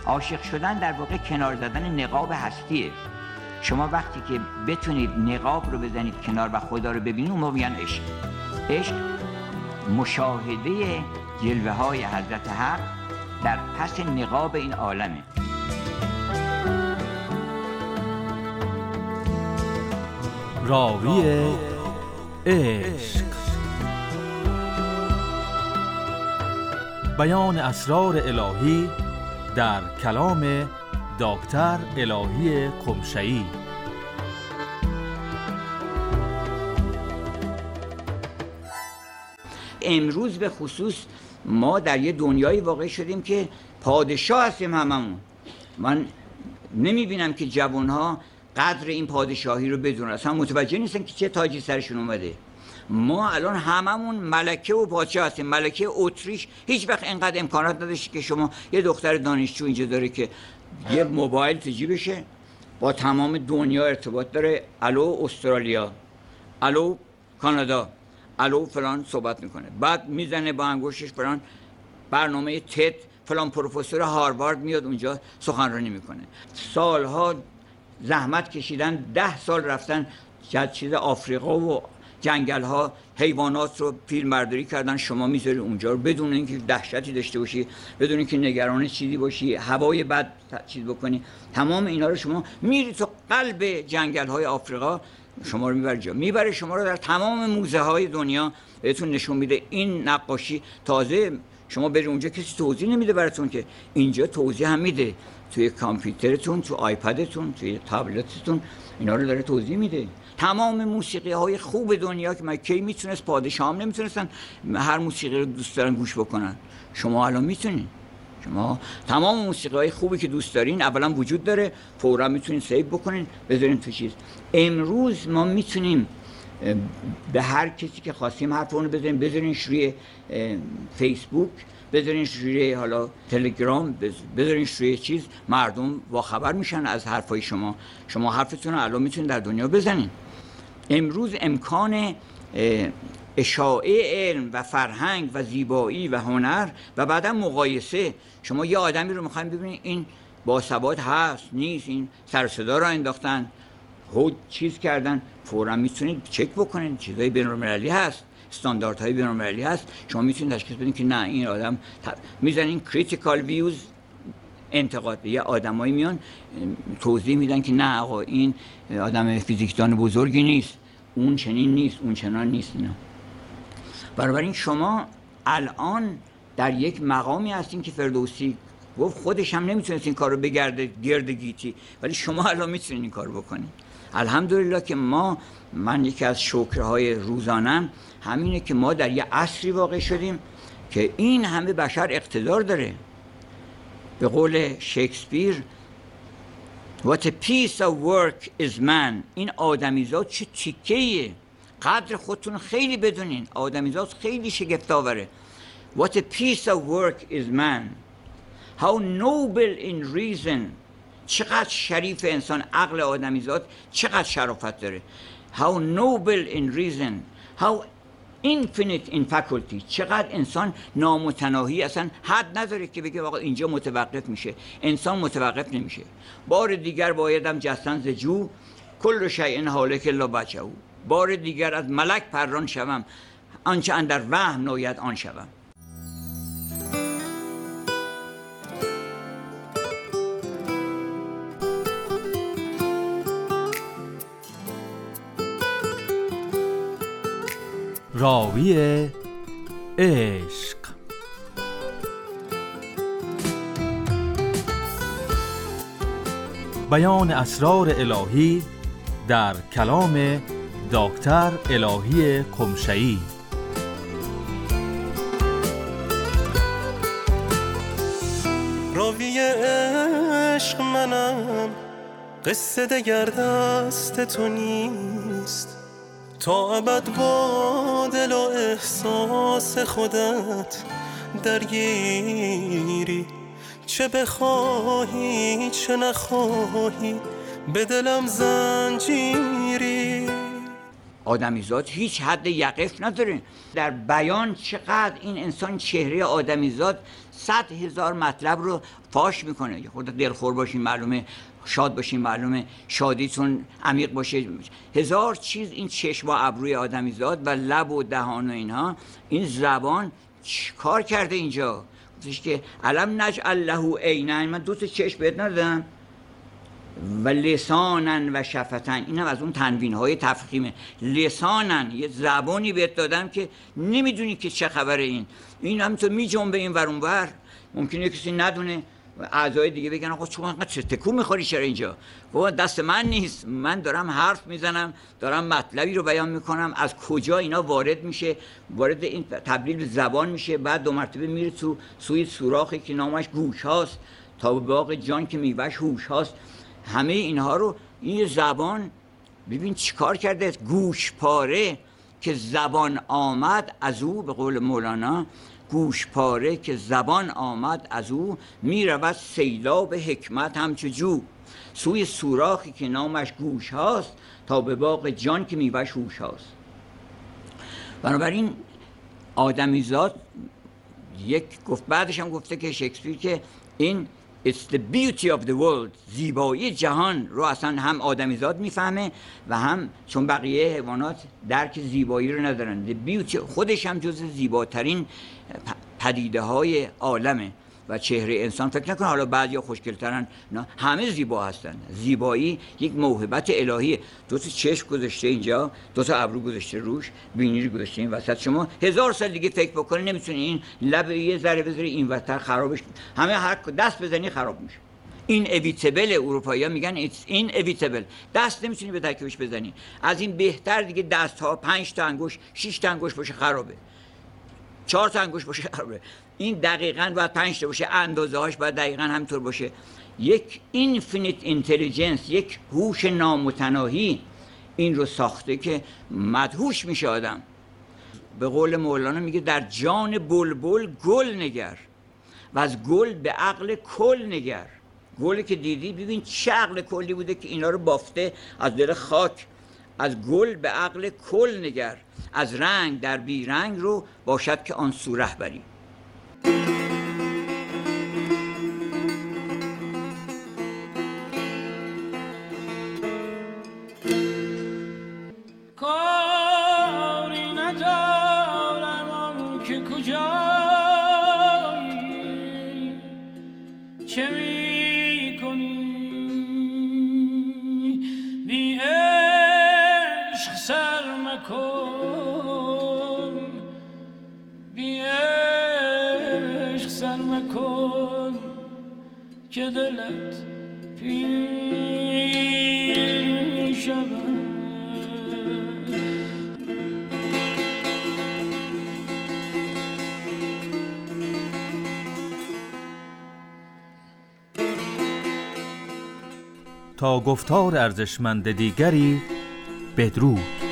عاشق شدن در واقع کنار زدن نقاب هستیه. شما وقتی که بتونید نقاب رو بزنید کنار و خدا رو ببینید، اون موقع میگن عشق. عشق مشاهده جلوه های حضرت حق در پس نقاب این عالمه. راوی عشق، بیان اسرار الهی در کلام دکتر الهی قمشه‌ای. امروز به خصوص ما در یه دنیایی واقع شدیم که پادشاه هستیم هممون. من نمیبینم که جوانها قدر این پادشاهی رو بدونن، اصلا متوجه نیستن که چه تاجی سرشون اومده. ما الان هممون ملکه و پادشاه هستیم. ملکه اتریش هیچ وقت اینقدر امکانات نداشت که شما یه دختر دانشجو اینجا داره که یه موبایل تو جیبشه با تمام دنیا ارتباط داره، الو استرالیا، الو کانادا، الو فلان صحبت میکنه، بعد میزنه با انگشتش فلان برنامه تد، فلان پروفسور هاروارد میاد اونجا سخنرانی میکنه. سالها زحمت کشیدن، 10 سال رفتن چیز آفریقا و جنگل ها حیوانات رو فیلم برداری کردن، شما میذاری اونجا رو بدون اینکه دهشتی داشته باشی، بدون اینکه نگران چیزی باشی، هوای بد چیز بکنی. تمام اینا رو شما میری تو قلب جنگل های آفریقا، شما رو میبره جا، میبره شما رو در تمام موزه های دنیا بهتون نشون میده. این نقاشی تازه شما بری اونجا کسی توضیح نمیده براتون، که اینجا توضیح هم میده توی کامپیوترتون، تو آیپدتون، توی تابلتتون، اینا رو داره توضیح میده. تمام موسیقی های خوب دنیا که من کی میتونست، پادشاه هم نمیتونستن هر موسیقی رو دوست دارن گوش بکنن، شما الان میتونین. شما تمام موسیقی های خوبی که دوست دارین اولا وجود داره، فورا میتونین سیو بکنین بذارین تو چیز. امروز ما میتونیم به هر کسی که خواستیم حرفونو بذارینش روی فیسبوک، بذارینش روی حالا تلگرام، بذارینش روی چیز، مردم با خبر میشن از حرفای شما. شما حرفتون رو الان میتونید در دنیا بزنین. امروز امکان اشاعه علم و فرهنگ و زیبایی و هنر و بعدا مقایسه. شما یه آدمی رو میخواین ببینید این باسواد هست نیست، این سر صدا رو انداختن، چیز کردن، فوراً میتونید چک بکنید. چیزای بین‌المللی هست، استانداردهای بین‌المللی هست، شما میتونید تشخیص بدین که نه این آدم میزنین کریتیکال ویوز، انتقاد. یه آدمایی میان توضیح میدن که نه آقا این آدم فیزیکدان بزرگی نیست، اون چنین نیست، اون چنان نیست. نه، بنابراین شما الان در یک مقامی هستین که فردوسی گفت خودش هم نمیتونست این کار رو بگرده گرد گیتی، ولی شما الان میتونید این کار بکنید. الحمدلله که من یکی از شکرهای روزانم همینه که ما در یه عصری واقع شدیم که این همه بشر اقتدار داره. به قول شکسپیر What a piece of work is man. این آدمیزاد چه تیکه‌ایه. قدر خودتون خیلی بدونین، آدمیزاد خیلی شگفت‌آوره. What a piece of work is man. How noble in reason. چقدر شریف انسان، عقل آدمیزاد چقدر شرافت داره. How noble in reason. How infinite in faculty. چقدر انسان نامتناهی، اصلا حد نداره که بگه واقعا اینجا متوقف میشه. انسان متوقف نمیشه. بار دیگر بایدم جستن ز جو، کل شیء هالک الا وجهه. بار دیگر از ملک پران شوم، آنچه اندر وهم ناید آن شوم. راوی عشق. بیان اسرار الهی در کلام دکتر الهی قمشه‌ای. راوی عشق منم، قصه دگر دست تو نیست، تا ابد با دل و احساس خودت درگیری. چه بخواهی چه نخواهی به دلم زنجیری. آدمیزاد هیچ حد یقف نداره. در بیان چقدر این انسان چهره آدمیزاد 100,000 مطلب رو فاش میکنه. خود دلخور باشین معلومه، شاد باشین معلومه، شادیتون عمیق باشه، 1000 چیز. این چشم و ابروی آدمیزاد و لب و دهان و اینها، این زبان کار کرده اینجا. گفتش که علم نجعل له عینین، من 2 تا چشم بهت ندادم، و لسانن و شفتن، این هم از اون تنوین های تفخیمه. لسانن، یه زبانی بهت دادم که نمیدونی که چه خبره. این همینطور میجنبه این ور اون ور، ممکنه کسی ندونه، اعضای دیگه بگن آقا چون انقدر چه تکون میخوری چرا اینجا؟ بابا دست من نیست، من دارم حرف میزنم، دارم مطلبی رو بیان میکنم، از کجا اینا وارد میشه، وارد این تبدیل به زبان میشه، بعد 2 مرتبه میره تو سوی سوراخی که نامش گوش هاست، تا به باغ جان که میوهش هوش هاست. همه اینها رو این زبان ببین چیکار کرده. گوش پاره که زبان آمد از او، به قول مولانا، گوش پاره که زبان آمد از او، میرود سیلاب حکمت همچو جو، سوی سوراخی که نامش گوش هاست، تا به باغ جان که میوهش هوش هاست. بنابراین آدمیزاد بعدش هم گفته که شکسپیر که این It's the beauty of the world، زیبایی جهان رو اصلا هم آدمیزاد میفهمه و هم چون بقیه حیوانات درک زیبایی رو ندارن. The beauty خودش هم جز زیباترین پدیده های عالمه و چهره انسان. فکر نکن حالا بعضیا خوشگل‌ترن، نه، همه زیبا هستن. زیبایی یک موهبت الهیه. 2 تا چشم گذاشته اینجا، 2 تا ابرو گذاشته روش، بینی رو گذاشته این وسط. شما 1000 سال دیگه فکر بکنی نمیتونی این لب یه ذره بذاری این وسط، خرابش همه هر دست بزنی خراب میشه. این اویتبل، اروپایی‌ها میگن it's inevitable، دست نمیتونی به ترکیبش بزنی. از این بهتر دیگه دست ها 5 تا انگشت 6 تا انگشت باشه خرابه، 4 تا انگشت باشه خرابه. این دقیقاً باید 5 تا باشه، اندازه هاش باید دقیقاً همینطور باشه. یک اینفینیت اینتلیجنس، یک هوش نامتناهی این رو ساخته که مدهوش میشه آدم. به قول مولانا میگه در جان بلبل گل نگر و از گل به عقل کل نگر. گلی که دیدی ببین چه عقل کلی بوده که اینا رو بافته از دل خاک. از گل به عقل کل نگر، از رنگ در بی رنگ رو باشد که آن سو رهبری. کاری ندارم که کجایی، چه می کنی بی عشق سر مکن، بی عشق سر مکن که دلت پیر شود. تا گفتار ارزشمند دیگری، بدرود.